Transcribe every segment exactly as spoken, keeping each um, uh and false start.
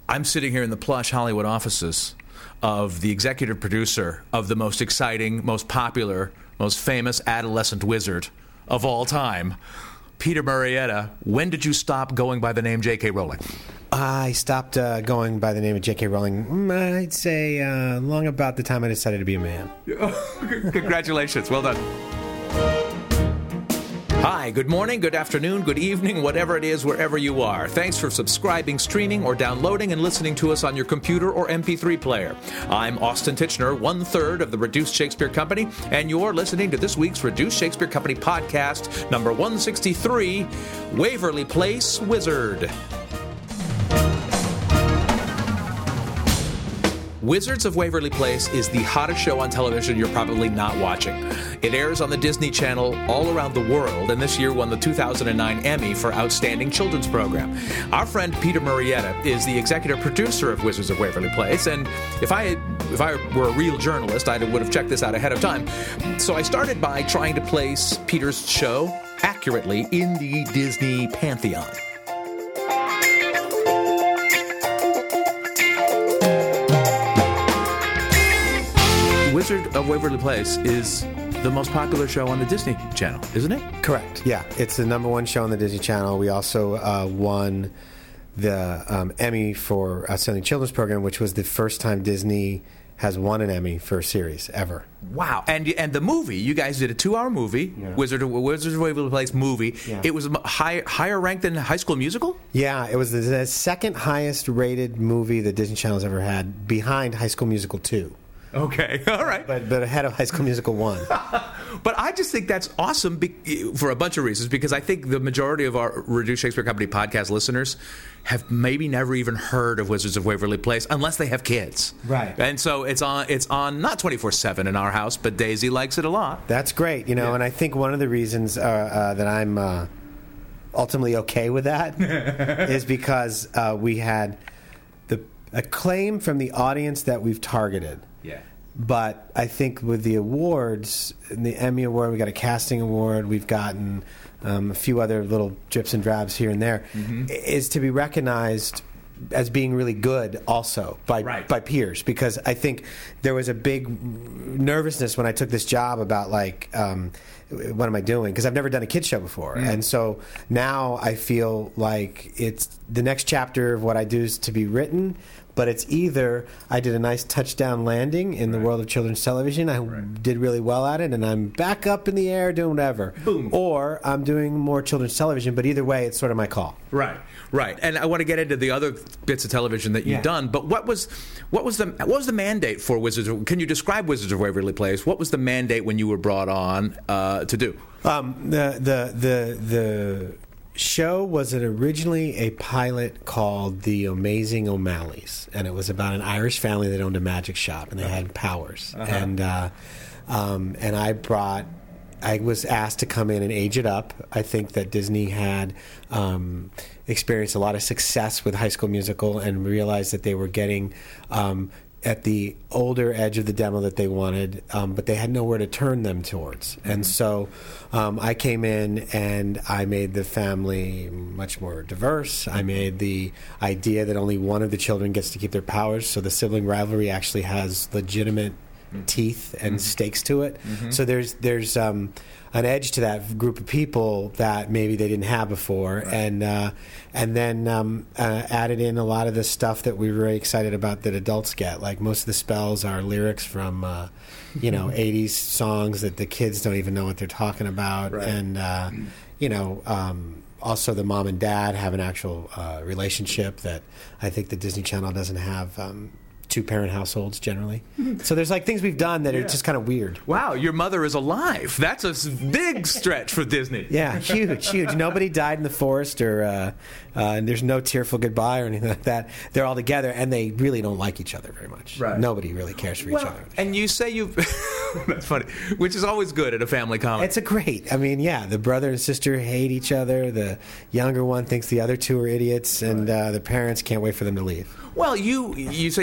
I'm sitting here in the plush Hollywood offices of the executive producer of the most exciting, most popular, most famous adolescent wizard of all time, Peter Murrieta. When did you stop going by the name J K. Rowling? I stopped uh, going by the name of J K. Rowling, I'd say, uh, long about the time I decided to be a man. Congratulations. Well done. Hi, good morning, good afternoon, good evening, whatever it is, wherever you are. Thanks for subscribing, streaming, or downloading and listening to us on your computer or M P three player. I'm Austin Tichenor, one-third of the Reduced Shakespeare Company, and you're listening to this week's Reduced Shakespeare Company podcast, number one sixty-three, Waverly Place Wizard. Wizards of Waverly Place is the hottest show on television you're probably not watching. It airs on the Disney Channel all around the world, and this year won the two thousand nine Emmy for Outstanding Children's Program. Our friend Peter Murrieta is the executive producer of Wizards of Waverly Place, and if I if I were a real journalist, I would have checked this out ahead of time. So I started by trying to place Peter's show accurately in the Disney pantheon. Wizard of Waverly Place is the most popular show on the Disney Channel, isn't it? Correct. Yeah, it's the number one show on the Disney Channel. We also uh, won the um, Emmy for Outstanding Children's Program, which was the first time Disney has won an Emmy for a series ever. Wow. And and the movie, you guys did a two-hour movie, yeah. Wizard of, Wizards of Waverly Place movie. Yeah. It was a high, higher ranked than High School Musical? Yeah, it was the, the second highest rated movie that Disney Channel's ever had, behind High School Musical two. Okay, all right. But but ahead of High School Musical one. But I just think that's awesome be- for a bunch of reasons, because I think the majority of our Reduced Shakespeare Company podcast listeners have maybe never even heard of Wizards of Waverly Place unless they have kids. Right. And so it's on it's on not twenty-four seven in our house, but Daisy likes it a lot. That's great, you know, yeah. And I think one of the reasons uh, uh, that I'm uh, ultimately okay with that is because uh, we had the acclaim from the audience that we've targeted. Yeah. But I think with the awards, the Emmy Award, we got a casting award, we've gotten um, a few other little drips and drabs here and there, mm-hmm. is to be recognized as being really good also by right. by peers, because I think there was a big nervousness when I took this job about like um, what am I doing, because I've never done a kids show before, mm. and so now I feel like it's the next chapter of what I do is to be written. But it's either I did a nice touchdown landing in the right. world of children's television, I right. did really well at it, and I'm back up in the air doing whatever. Boom. Or I'm doing more children's television, but either way, it's sort of my call. Right, right. And I want to get into the other bits of television that you've yeah. done, but what was what was the what was the mandate for Wizards of, can you describe Wizards of Waverly Place? What was the mandate when you were brought on uh, to do? Um, the the the the show was it originally a pilot called The Amazing O'Malleys, and it was about an Irish family that owned a magic shop, and they uh-huh. had powers. Uh-huh. And uh, um, and I brought, I was asked to come in and age it up. I think that Disney had um, experienced a lot of success with High School Musical and realized that they were getting um, at the older edge of the demo that they wanted, um, but they had nowhere to turn them towards. Mm-hmm. And so um, I came in and I made the family much more diverse. I made the idea that only one of the children gets to keep their powers, so the sibling rivalry actually has legitimate mm-hmm. teeth and mm-hmm. stakes to it. Mm-hmm. So there's there's um, an edge to that group of people that maybe they didn't have before, right. and uh, and then um, uh, added in a lot of the stuff that we were very excited about that adults get. Like most of the spells are lyrics from uh, you know eighties songs that the kids don't even know what they're talking about, right. and uh, you know. Um, Also, the mom and dad have an actual uh, relationship that I think the Disney Channel doesn't have. Um, two-parent households generally. So there's like things we've done that yeah. are just kind of weird. Wow, your mother is alive. That's a big stretch for Disney. Yeah, huge, huge. Nobody died in the forest, or uh, uh, and there's no tearful goodbye or anything like that. They're all together, and they really don't like each other very much. Right. Nobody really cares for well, each other. And you say you... That's funny. Which is always good at a family comedy. It's a great... I mean, yeah, the brother and sister hate each other. The younger one thinks the other two are idiots, and uh, the parents can't wait for them to leave. Well, you you say you've never done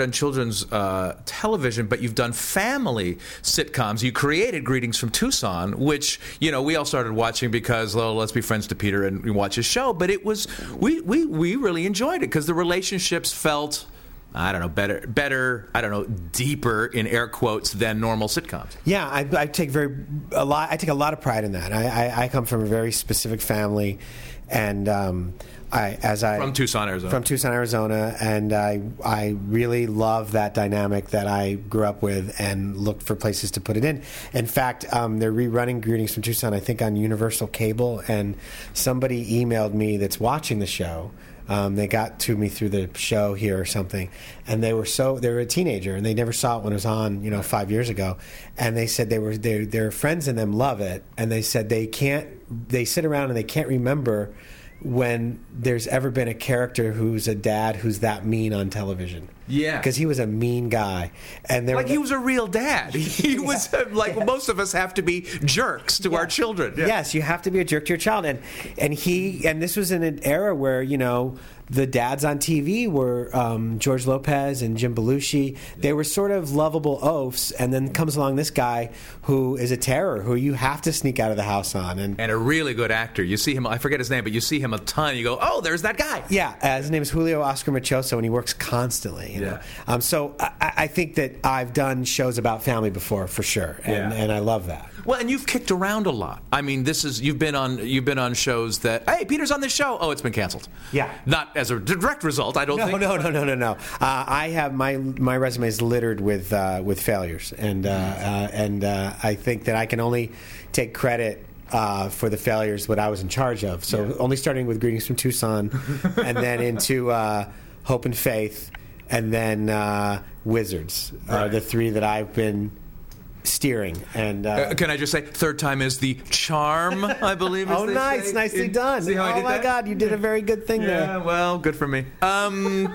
done children's uh, television, but you've done family sitcoms. You created Greetings from Tucson, which, you know, we all started watching because, well, let's be friends to Peter and we watch his show. But it was, we, we, we really enjoyed it because the relationships felt, I don't know, better, better, I don't know, deeper in air quotes than normal sitcoms. Yeah, I, I take very a lot. I take a lot of pride in that. I, I, I come from a very specific family, and um, I as I from Tucson, Arizona. From Tucson, Arizona, and I I really love that dynamic that I grew up with, and looked for places to put it in. In fact, um, they're rerunning Greetings from Tucson, I think, on Universal Cable, and somebody emailed me that's watching the show. Um, they got to me through the show here or something, and they were so they were a teenager and they never saw it when it was on, you know, five years ago, and they said they were they, their friends and them love it, and they said they can't they sit around and they can't remember when there's ever been a character who's a dad who's that mean on television. Yeah, because he was a mean guy, and like he was a real dad. He yeah. was uh, like yeah. most of us have to be jerks to yeah. our children. Yeah. Yes, you have to be a jerk to your child, and and he and this was in an era where, you know, the dads on T V were um, George Lopez and Jim Belushi. They were sort of lovable oafs, and then comes along this guy who is a terror, who you have to sneak out of the house on, and and a really good actor. You see him, I forget his name, but you see him a ton. You go, oh, there's that guy. Yeah, uh, his name is Julio Oscar Machoso, and he works constantly. You know? Yeah. Um, so I, I think that I've done shows about family before, for sure, and, yeah. and I love that. Well, and you've kicked around a lot. I mean, this is you've been on you've been on shows that, hey, Peter's on this show. Oh, it's been canceled. Yeah, not as a direct result, I don't no, think. No, no, no, no, no, no. Uh, I have my my resume is littered with uh, with failures, and uh, uh, and uh, I think that I can only take credit Uh, for the failures what I was in charge of. So yeah. only starting with Greetings from Tucson, and then into uh, Hope and Faith, and then uh, Wizards are right. the three that I've been steering. And uh, uh, can I just say, third time is the charm, I believe. Oh, nice, say. nicely In, done. See how oh I did my that? God, you did a very good thing yeah, there. Yeah, well, good for me. Um,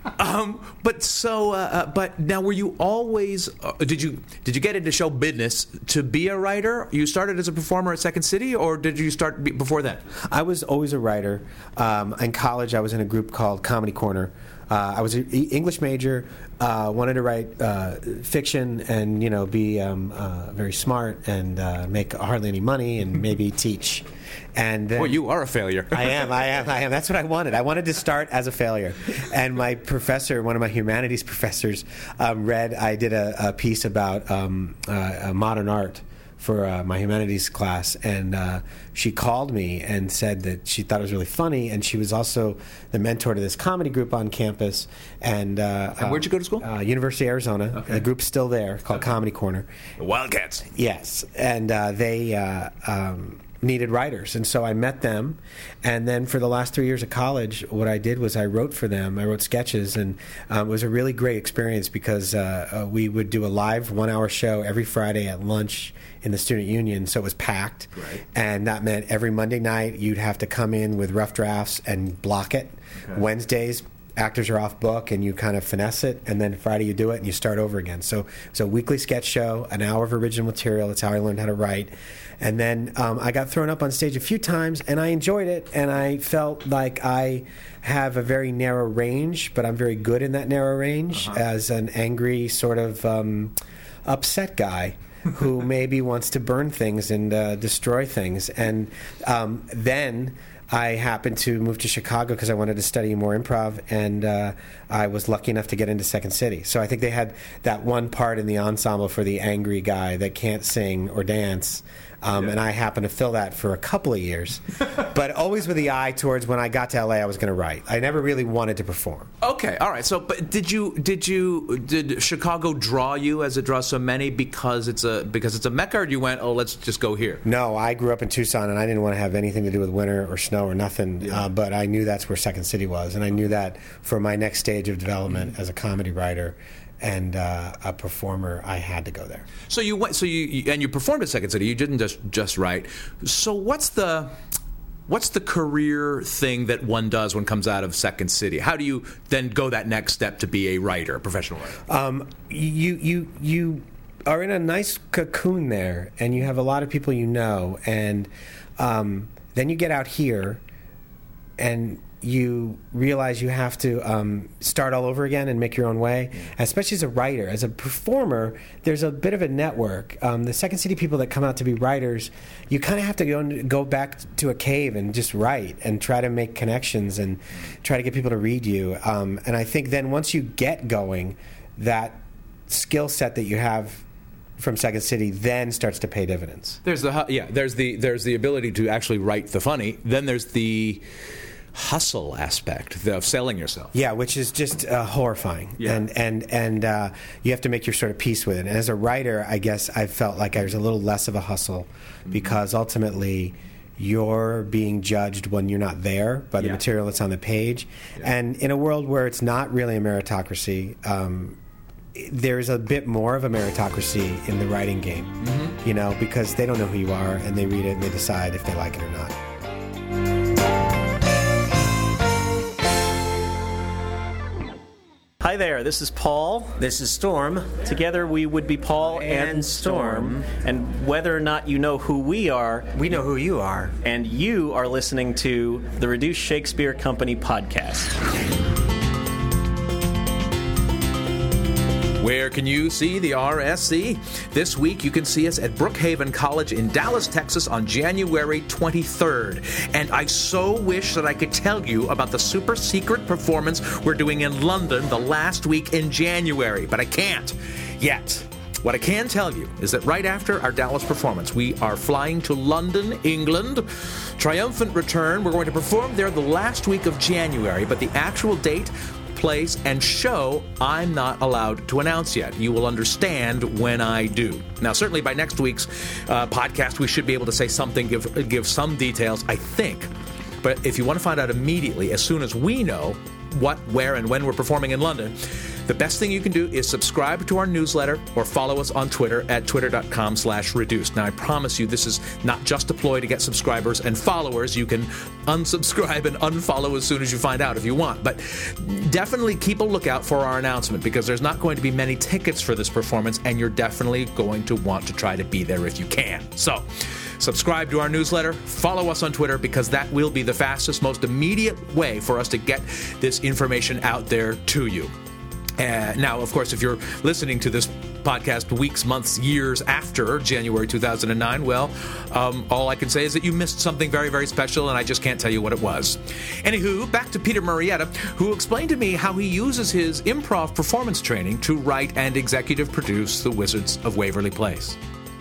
um, but so, uh, uh, but now, were you always? Uh, did you did you get into show business to be a writer? You started as a performer at Second City, or did you start be, before that? I was always a writer. Um, in college, I was in a group called Comedy Corner. Uh, I was an English major, uh, wanted to write uh, fiction and, you know, be um, uh, very smart and uh, make hardly any money and maybe teach. And then, well, you are a failure. I am, I am, I am. That's what I wanted. I wanted to start as a failure. And my professor, one of my humanities professors, um, read, I did a, a piece about um, uh, modern art for uh, my humanities class, and uh, she called me and said that she thought it was really funny, and she was also the mentor to this comedy group on campus. And, uh, and where'd you go to school? Uh, University of Arizona. Okay. The group's still there, called okay. Comedy Corner. The Wildcats. Yes, and uh, they uh, um, needed writers, and so I met them. And then for the last three years of college, what I did was I wrote for them. I wrote sketches, and um, it was a really great experience because uh, uh, we would do a live one-hour show every Friday at lunch in the student union, so it was packed. Right. And that meant every Monday night you'd have to come in with rough drafts and block it. Okay. Wednesdays, actors are off book, and you kind of finesse it, and then Friday you do it and you start over again. So it's a weekly sketch show, an hour of original material. That's how I learned how to write. And then um, I got thrown up on stage a few times, and I enjoyed it, and I felt like I have a very narrow range, but I'm very good in that narrow range uh-huh. as an angry sort of um, upset guy who maybe wants to burn things and uh, destroy things. And um, then I happened to move to Chicago because I wanted to study more improv, and uh, I was lucky enough to get into Second City. So I think they had that one part in the ensemble for the angry guy that can't sing or dance. Um, yeah. And I happened to fill that for a couple of years, but always with the eye towards when I got to L A, I was going to write. I never really wanted to perform. Okay, all right. So, but did you did you did Chicago draw you as it draws so many because it's a because it's a mecca, or you went, oh, let's just go here? No, I grew up in Tucson, and I didn't want to have anything to do with winter or snow or nothing. Yeah. Uh, but I knew that's where Second City was, and I knew that for my next stage of development mm-hmm. as a comedy writer and uh, a performer, I had to go there. So you went. So you, you and you performed at Second City. You didn't just just write. So what's the what's the career thing that one does when comes out of Second City? How do you then go that next step to be a writer, a professional writer? Um, you you you are in a nice cocoon there, and you have a lot of people you know, and um, then you get out here, and you realize you have to um, start all over again and make your own way, yeah. especially as a writer. As a performer, there's a bit of a network. Um, the Second City people that come out to be writers, you kind of have to go, go back to a cave and just write and try to make connections and try to get people to read you. Um, and I think then once you get going, that skill set that you have from Second City then starts to pay dividends. There's the yeah. There's the there's the ability to actually write the funny. Then there's the hustle aspect of selling yourself. Yeah, which is just uh, horrifying. Yeah. And and and uh, you have to make your sort of peace with it. And as a writer, I guess I felt like I was a little less of a hustle mm-hmm. because ultimately you're being judged when you're not there by the yeah. material that's on the page. Yeah. And in a world where it's not really a meritocracy, um, there's a bit more of a meritocracy in the writing game, mm-hmm. you know, because they don't know who you are and they read it and they decide if they like it or not. Hi there, this is Paul. This is Storm. Together we would be Paul and, and Storm. And whether or not you know who we are, we know who you are. And you are listening to the Reduced Shakespeare Company podcast. Where can you see the R S C? This week you can see us at Brookhaven College in Dallas, Texas on January twenty-third. And I so wish that I could tell you about the super secret performance we're doing in London the last week in January, but I can't yet. What I can tell you is that right after our Dallas performance, we are flying to London, England. Triumphant return. We're going to perform there the last week of January, but the actual date, place, and show I'm not allowed to announce yet. You will understand when I do. Now, certainly by next week's uh, podcast, we should be able to say something, give give some details, I think. But if you want to find out immediately, as soon as we know what, where, and when we're performing in London, the best thing you can do is subscribe to our newsletter or follow us on Twitter at twitter.com slash reduced. Now, I promise you this is not just a ploy to get subscribers and followers. You can unsubscribe and unfollow as soon as you find out if you want. But definitely keep a lookout for our announcement because there's not going to be many tickets for this performance, and you're definitely going to want to try to be there if you can. So, subscribe to our newsletter, follow us on Twitter, because that will be the fastest, most immediate way for us to get this information out there to you. Uh, now, of course, if you're listening to this podcast weeks, months, years after January two thousand nine, well, um, all I can say is that you missed something very, very special, and I just can't tell you what it was. Anywho, back to Peter Murrieta, who explained to me how he uses his improv performance training to write and executive produce The Wizards of Waverly Place.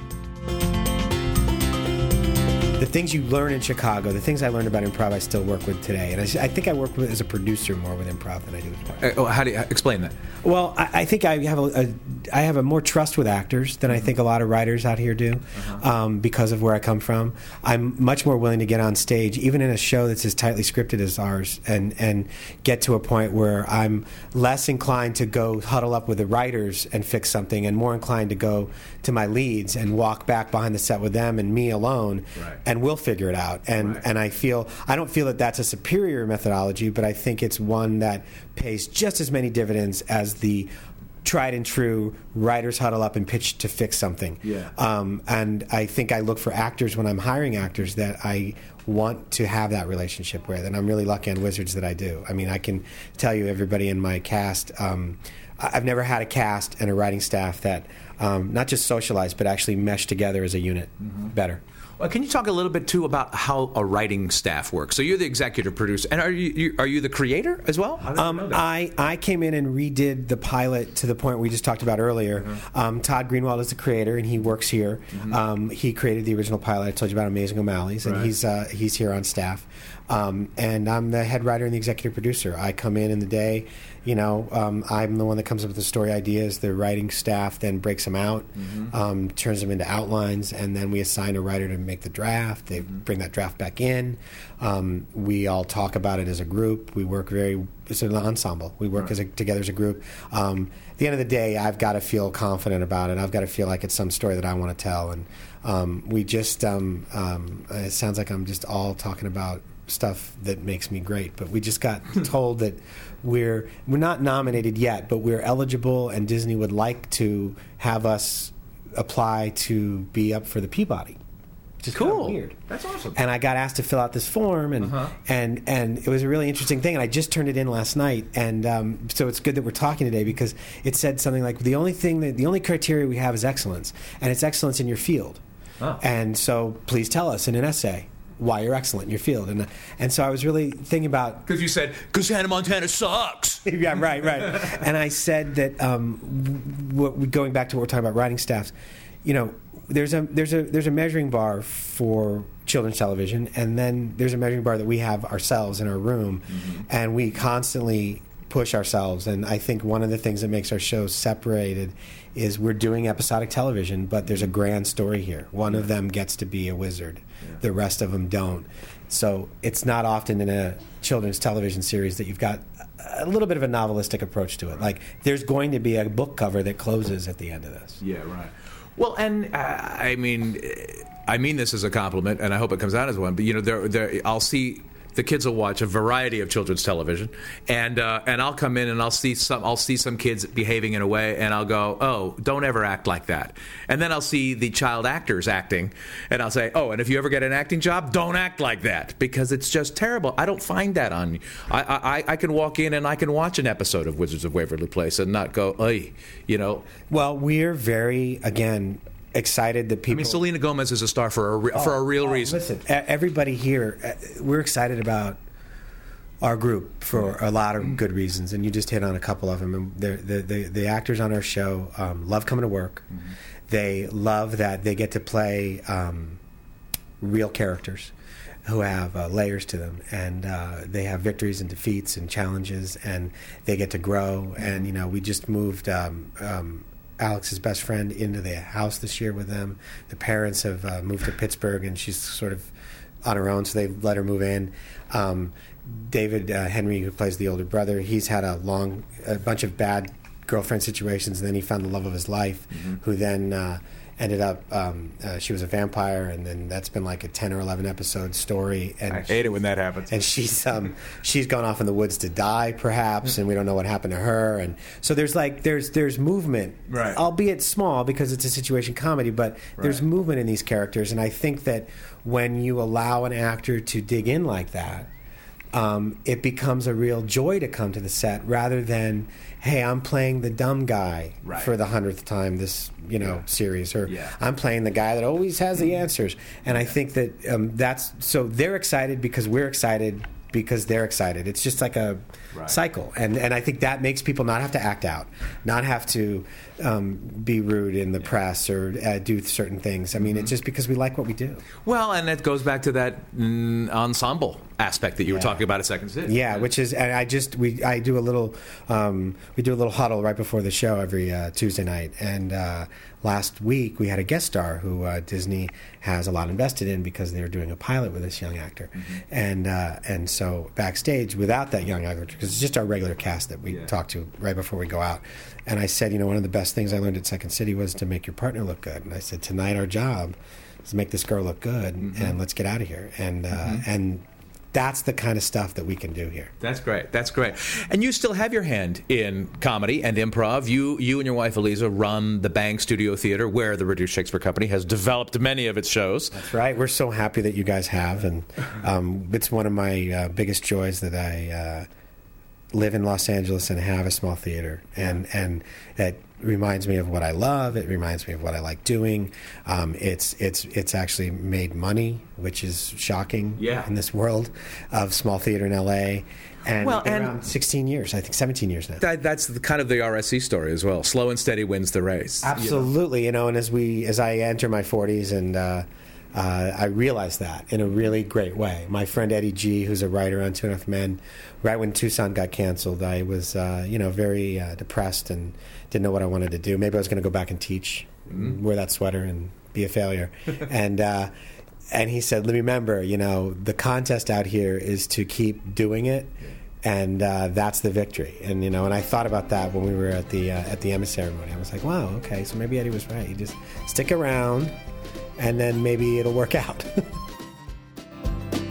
The things you learn in Chicago, the things I learned about improv, I still work with today. And I, I think I work with, as a producer more with improv than I do with uh, oh, How do you explain that? Well, I, I think I have a, a I have a more trust with actors than I think a lot of writers out here do, uh-huh. um, because of where I come from. I'm much more willing to get on stage, even in a show that's as tightly scripted as ours, and, and get to a point where I'm less inclined to go huddle up with the writers and fix something, and more inclined to go to my leads and walk back behind the set with them and me alone. Right. And we'll figure it out. And right. and I feel I don't feel that that's a superior methodology, but I think it's one that pays just as many dividends as the tried and true writers huddle up and pitch to fix something. Yeah. Um, and I think I look for actors when I'm hiring actors that I want to have that relationship with, and I'm really lucky on Wizards that I do. I mean, I can tell you everybody in my cast. Um, I've never had a cast and a writing staff that um, not just socialized, but actually meshed together as a unit mm-hmm. better. Well, can you talk a little bit, too, about how a writing staff works? So you're the executive producer, and are you, you are you the creator as well? Um, I, I came in and redid the pilot to the point we just talked about earlier. Mm-hmm. Um, Todd Greenwald is the creator, and he works here. Mm-hmm. Um, he created the original pilot I told you about, Amazing O'Malley's, and right. he's uh, he's here on staff. Um, and I'm the head writer and the executive producer. I come in in the day. You know, um, I'm the one that comes up with the story ideas. The writing staff then breaks them out, mm-hmm. um, turns them into outlines, and then we assign a writer to make the draft. They mm-hmm. bring that draft back in. Um, we all talk about it as a group. We work very, it's an ensemble. We work right. as a, together as a group. Um, at the end of the day, I've got to feel confident about it. I've got to feel like it's some story that I want to tell. And um, we just, um, um, it sounds like I'm just all talking about stuff that makes me great, but we just got told that we're we're not nominated yet, but we're eligible, and Disney would like to have us apply to be up for the Peabody. just Cool. felt weird. That's awesome. And I got asked to fill out this form, and Uh-huh. and and it was a really interesting thing. And I just turned it in last night, and um, so it's good that we're talking today because it said something like the only thing that the only criteria we have is excellence, and it's excellence in your field. Oh. And so please tell us in an essay why you're excellent in your field. And and so I was really thinking about. Because you said, because Hannah Montana sucks. Yeah, right, right. And I said that um, w- w- going back to what we're talking about writing staffs, you know, there's a there's a there's a measuring bar for children's television, and then there's a measuring bar that we have ourselves in our room, mm-hmm. and we constantly push ourselves. And I think one of the things that makes our shows separated is we're doing episodic television, but there's a grand story here. One of them gets to be a wizard, yeah. The rest of them don't. So it's not often in a children's television series that you've got a little bit of a novelistic approach to it. Like there's going to be a book cover that closes at the end of this. Yeah, right. Well, and uh, I mean, I mean this as a compliment, and I hope it comes out as one. But you know, there, there, I'll see the kids will watch a variety of children's television, and uh, and I'll come in and I'll see some I'll see some kids behaving in a way, and I'll go, oh, don't ever act like that. And then I'll see the child actors acting, and I'll say, oh, and if you ever get an acting job, don't act like that, because it's just terrible. I don't find that on. I I, I can walk in and I can watch an episode of Wizards of Waverly Place and not go, ay, you know. Well, we're very again. excited that people. I mean, Selena Gomez is a star for a re- oh, for a real oh, reason. Listen, everybody here, we're excited about our group for a lot of good reasons, and you just hit on a couple of them. And the the the, the actors on our show um, love coming to work. Mm-hmm. They love that they get to play um, real characters who have uh, layers to them, and uh, they have victories and defeats and challenges, and they get to grow. And you know, we just moved. Um, um, Alex's best friend into the house this year with them. The parents have uh, moved to Pittsburgh, and she's sort of on her own, so they let her move in. Um, David uh, Henry, who plays the older brother, he's had a long, a bunch of bad girlfriend situations, and then he found the love of his life, mm-hmm. who then uh, ended up, um, uh, she was a vampire, and then that's been like a ten or eleven episode story. And I hate it when that happens. And she's um, she's gone off in the woods to die, perhaps, and we don't know what happened to her. And so there's like there's there's movement, right. albeit small because it's a situation comedy, but right. there's movement in these characters. And I think that when you allow an actor to dig in like that, um, it becomes a real joy to come to the set rather than, hey, I'm playing the dumb guy right. for the hundredth time this you know yeah. series, or yeah. I'm playing the guy that always has the answers. And I think that um, that's so they're excited because we're excited because they're excited. It's just like a right. cycle, and and I think that makes people not have to act out, not have to um, be rude in the yeah. press or uh, do certain things. I mean, mm-hmm. it's just because we like what we do. Well, and it goes back to that mm, ensemble aspect that you yeah. were talking about at Second City. Yeah, right? which is, and I just we I do a little um, we do a little huddle right before the show every uh, Tuesday night, and uh, last week we had a guest star who uh, Disney has a lot invested in because they were doing a pilot with this young actor, mm-hmm. and uh, and so backstage without that young actor, because it's just our regular cast that we yeah. talk to right before we go out, and I said, you know, one of the best things I learned at Second City was to make your partner look good, and I said, tonight our job is to make this girl look good, mm-hmm. and let's get out of here, and uh, mm-hmm. and. That's the kind of stuff that we can do here. That's great. That's great. And you still have your hand in comedy and improv. You you and your wife, Eliza, run the Bang Studio Theater, where the Reduced Shakespeare Company has developed many of its shows. That's right. We're so happy that you guys have. And um, it's one of my uh, biggest joys that I uh, live in Los Angeles and have a small theater. And, and that reminds me of what I love. It reminds me of what I like doing. Um, it's it's it's actually made money, which is shocking yeah. in this world of small theater in L A. And, well, and around sixteen years, I think seventeen years now. That, that's the, kind of the R S C story as well. Slow and steady wins the race. Absolutely, you know. You know, and as we as I enter my forties and. Uh, Uh, I realized that in a really great way. My friend Eddie G., who's a writer on Two and a Half Men, right when Tucson got canceled, I was, uh, you know, very uh, depressed and didn't know what I wanted to do. Maybe I was going to go back and teach, mm-hmm. wear that sweater, and be a failure. and uh, and he said, "Remember, you know, the contest out here is to keep doing it." And uh, that's the victory, and you know. And I thought about that when we were at the uh, at the Emmy ceremony. I was like, "Wow, okay, so maybe Eddie was right. You just stick around, and then maybe it'll work out."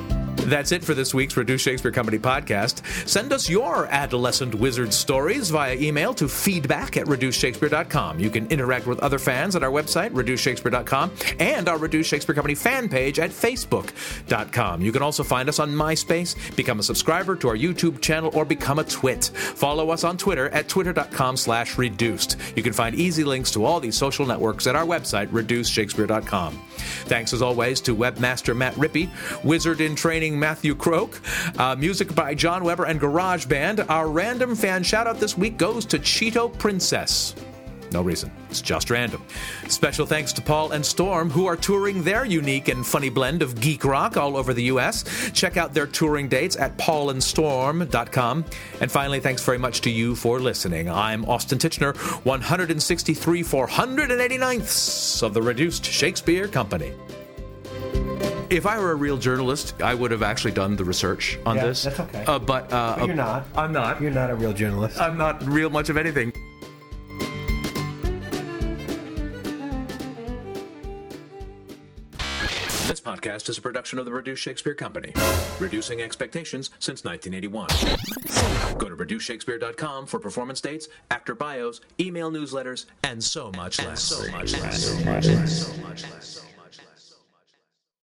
That's it for this week's Reduced Shakespeare Company podcast. Send us your adolescent wizard stories via email to feedback at reduced shakespeare dot com. You can interact with other fans at our website, reduced shakespeare dot com, and our Reduced Shakespeare Company fan page at facebook dot com. You can also find us on MySpace, become a subscriber to our YouTube channel, or become a twit. Follow us on Twitter at twitter dot com slash reduced. You can find easy links to all these social networks at our website, reduced shakespeare dot com. Thanks as always to webmaster Matt Rippey, wizard in training Matthew Croak, uh, music by John Weber and GarageBand. Our random fan shout-out this week goes to Cheeto Princess. No reason. It's just random. Special thanks to Paul and Storm, who are touring their unique and funny blend of geek rock all over the U S. Check out their touring dates at paul and storm dot com. And finally, thanks very much to you for listening. I'm Austin Tichenor, one hundred sixty-three four hundred eighty-ninths of the Reduced Shakespeare Company. If I were a real journalist, I would have actually done the research on Yeah, this. that's okay. Uh, but, uh, But you're not. I'm not. You're not a real journalist. I'm not real much of anything. This podcast is a production of the Reduced Shakespeare Company, reducing expectations since nineteen eighty-one. Go to reduced shakespeare dot com for performance dates, actor bios, email newsletters, and so much less. So much less. So much less. So much less.